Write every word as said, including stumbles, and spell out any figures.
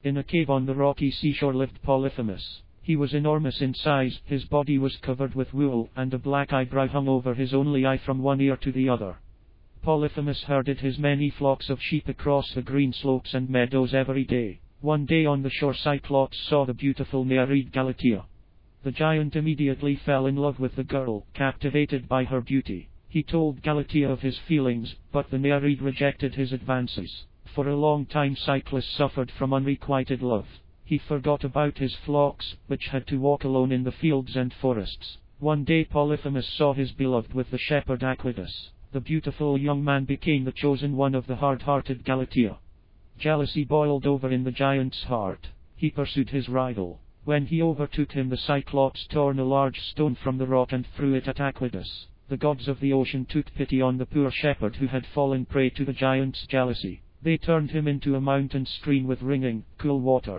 In a cave on the rocky seashore lived Polyphemus. He was enormous in size, his body was covered with wool, and a black eyebrow hung over his only eye from one ear to the other. Polyphemus herded his many flocks of sheep across the green slopes and meadows every day. One day on the shore Cyclops saw the beautiful Nereid Galatea. The giant immediately fell in love with the girl, captivated by her beauty. He told Galatea of his feelings, but the Nereid rejected his advances. For a long time Cyclops suffered from unrequited love. He forgot about his flocks, which had to walk alone in the fields and forests. One day Polyphemus saw his beloved with the shepherd Aquilus. The beautiful young man became the chosen one of the hard-hearted Galatea. Jealousy boiled over in the giant's heart. He pursued his rival. When he overtook him, the Cyclops torn a large stone from the rock and threw it at Aquilus. The gods of the ocean took pity on the poor shepherd who had fallen prey to the giant's jealousy. They turned him into a mountain stream with ringing, cool water.